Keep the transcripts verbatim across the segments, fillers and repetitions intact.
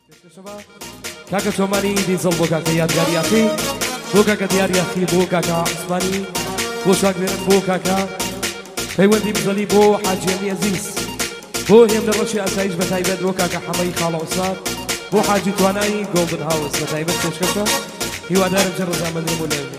كاكا توماني ديزل بو كاكا يادگاری اخی بو كاكا دیاری اخی بو كاكا عثماني بو شاكرين بو كاكا پیوندی بزلی بو حاجی علی عزیز بو هم درشی اسایش بتایبت بو كاكا حمای خاله استاد بو حاجی توانایی گولدن هاوس بتایبت تشکشا هیوا دارم جر زمان مولوی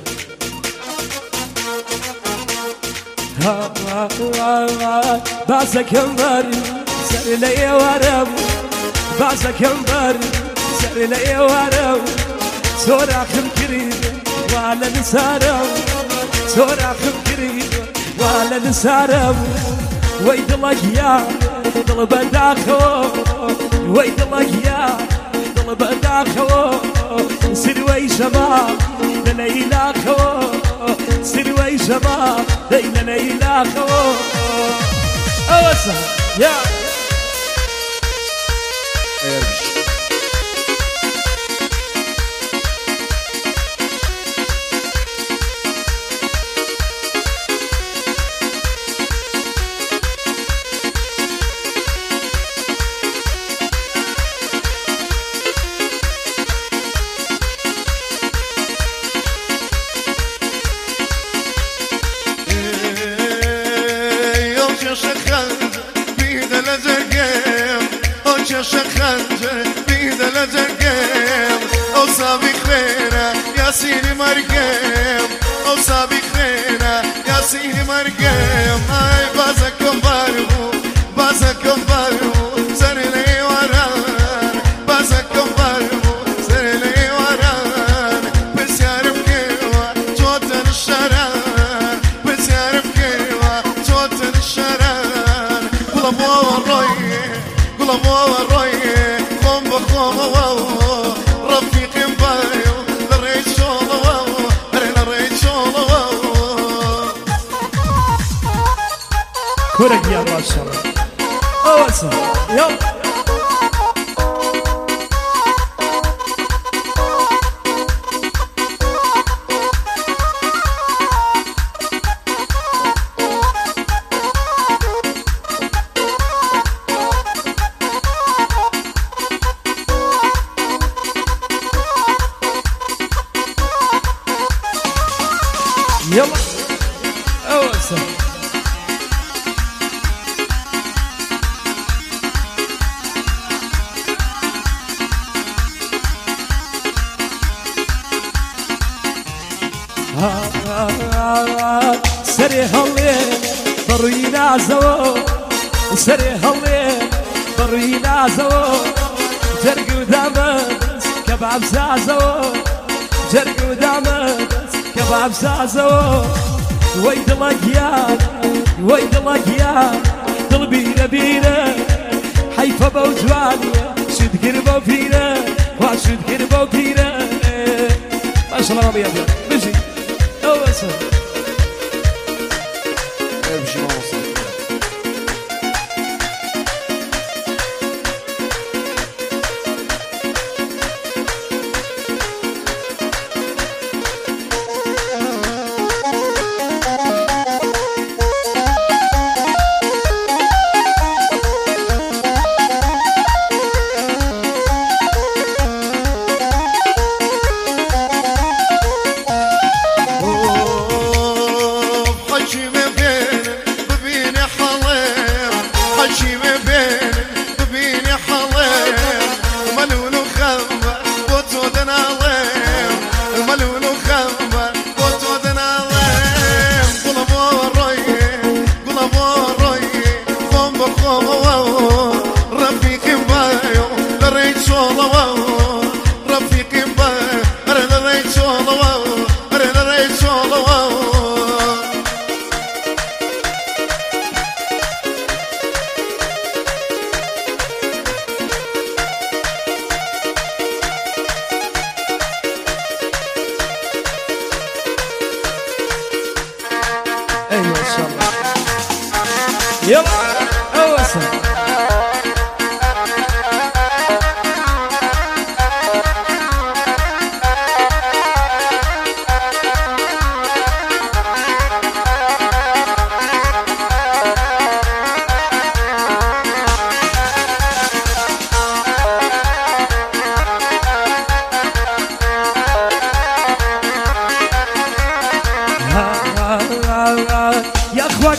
بعزكم باري سر لي ورم بعزكم باري سر لي ورم سورة خم كريم وعلى نسارم سورة خم كريم وعلى نسارم ويد الله يا طلب داخو ويد الله يا طلب داخو سروي شباب ليلى خو سروي شباب ليلى ليلى خو اوسع يا شخنجة بيد لجنجم أو صابي خيرة يا سيني مرقم أو صابي خيرة يا سيني مرقم أي بازكم بارو بازكم بارو سر لي وران بازكم بارو سر لي وران بس يعرف كيوا توتر الشران بس يعرف كيوا توتر الشران قلبوا والروي قلبوا كورك يا ما شاء الله اوسع يلا يلا اوسع سري هاللي بروينا زو سري هاللي بروينا زو جرق ودامس كباب زازو جرق ودامس كباب زازو ويد الأجيال ويد الأجيال قلبي نبينا حيفا بوجوانيا شد قربو فينا وشد قربو فينا ما شاء الله ربي أبيض بجي اوسع امشي ما وصل ايوه ان شاء الله يلا اوسع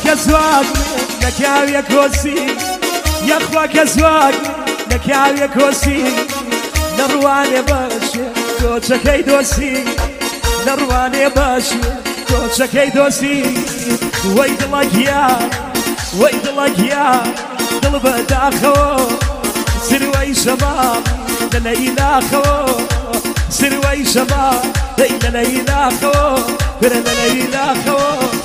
كزواج لكاو يا كوسي يا اخوا كزواج لكاو يا كوسي نروان باشا كوتشا كيدوسي نروان باشا كوتشا كيدوسي ويد لك يا ويد لك يا قلب داخو سروي شباب لليلى خو سروي شباب لليلى خو لليلى خو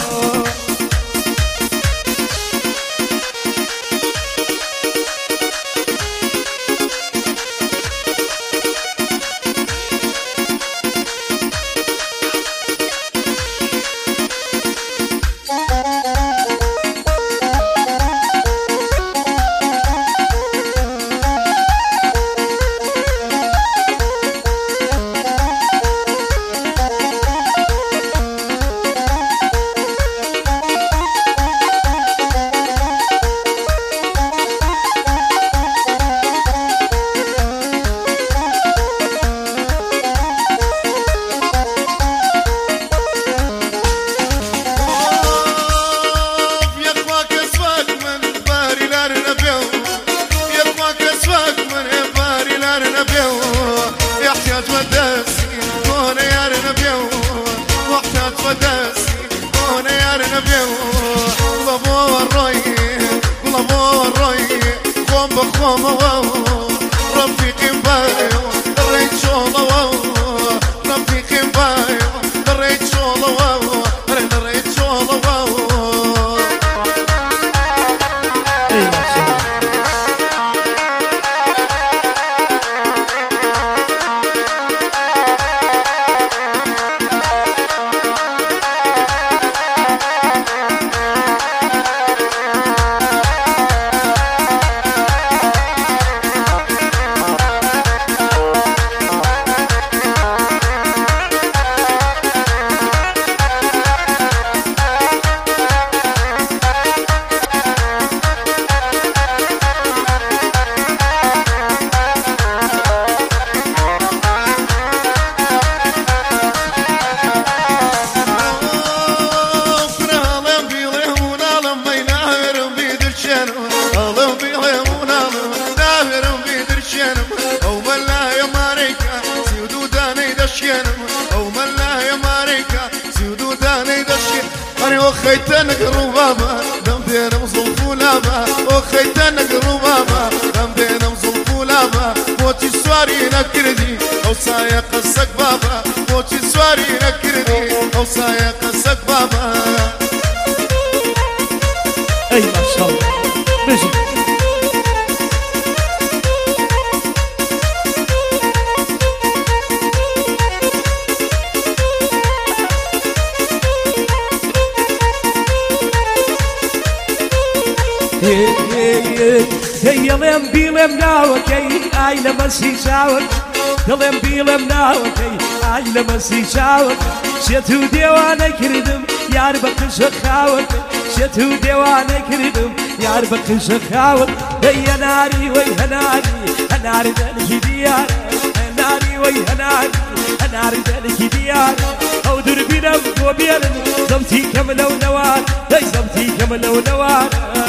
وخيتنا قربابا دم دينا مصلف ولابا وخيتنا قربابا دم دينا مصلف ولابا موتي سواري نكردي او سايق السق بابا موتي سواري نكردي او سايق السق بابا. اي ما شاء الله بيجي هي لم بيلم ناوكي اي لما سيشاوك لم بيلم ناوكي اي لما سيشاوك شتو ديوانا كردم يار بقش خاوك شتو ديوانا كردم يار بقش خاوك هي ناري وي هناري هناري ذلك ديار ناري وي هناري هناري ذلك ديار او دربنا وبيرن زمتي كملو نوار هي زمتي كملو نوار.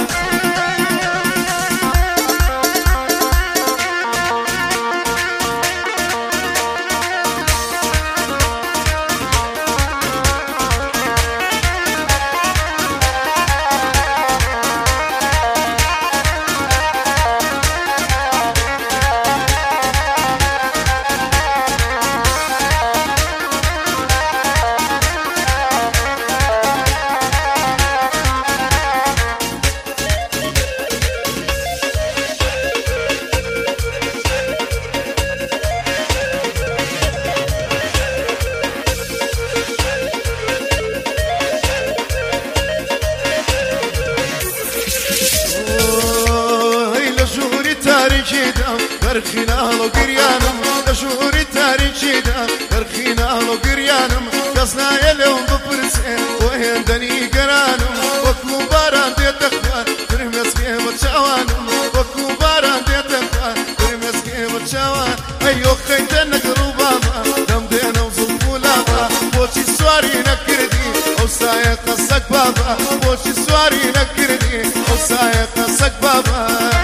برخينا لو قريانم لشهور التاريخي دا برخينا لو قريانم قصنا يلوم بفرسين وهين دني قرانم وكو باران ديت اخوان ترمس كيف تشاوانم وكو باران ديت اخوان ترمس كيف تشاوان ايو خيتنا قروباما دم دينا وزلفو لابا وشي سواري نكردي او سايق سەگ بابا بۆچی سواری نەکردی ئەو سایەقە سەگ بابا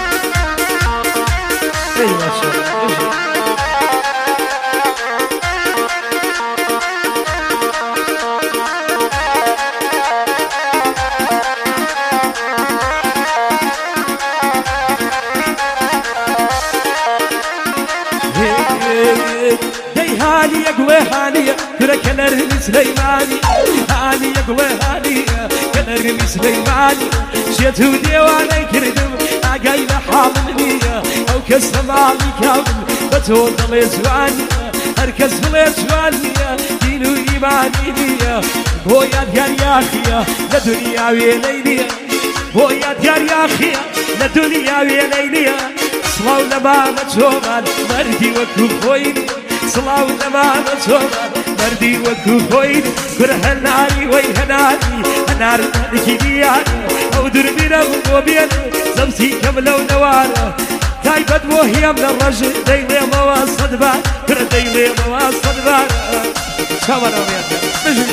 هاني يقوى هاني ترى كنر سليماني هاني يقوى هاني كنر سليماني شيتو ديواني كردم اقاي لحامل او كسم علي كامل بتول ضليزواني اركز ضليزواني دينو ايماني بيا بويا ديار يا اخي لدنيا ويليلي بويا ديار يا اخي لدنيا ويليلي صلاو لما مجومان مردي وكو خويني صلاو لما مجومان مردي وكو خويني كره الناري ويهناني النار مالكي دياني او دربنا وبيني زمسي كملو نوارا تايبت وهي من الرجل ديلي مواصد بار كره ديلي مواصد بار شامنا وياك نجري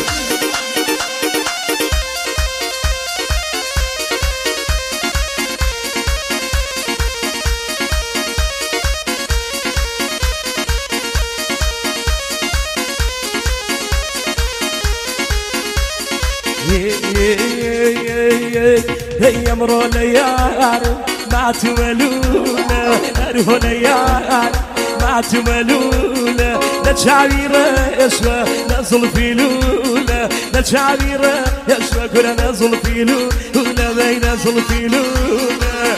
هي مرو ليار ما تولونا هو ليار ما تولونا لا تعبير يسوى نزل في لولا لا تعبير يسوى كل نزل في لولا ما ينزل في لولا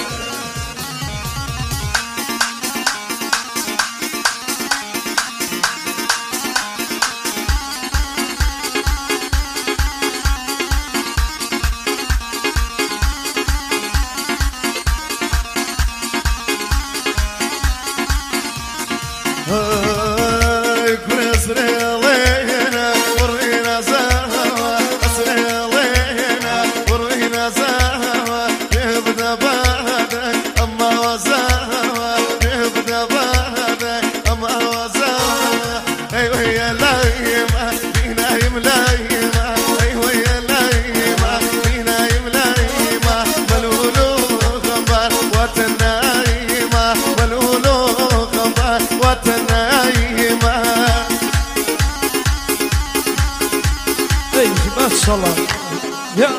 الله يا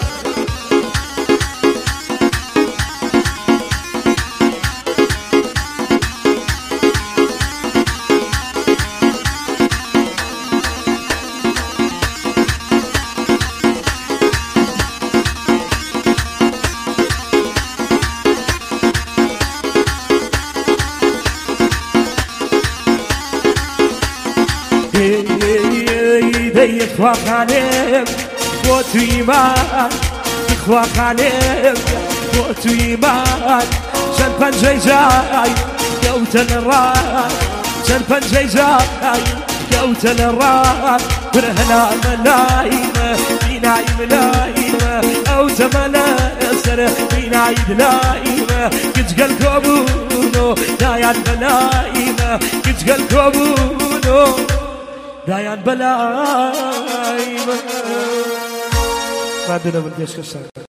يديك وخانم قوت ایمان خوا خانم قوت ایمان چند پنجه جای گوتن رای چند پنجه جای گوتن رای برهنا ملایم بینای ملایم او زملا سر بینای دلایم گجگل کبونو دایان ملایم گجگل کبونو دایان بلایم بعدنا بديش كسر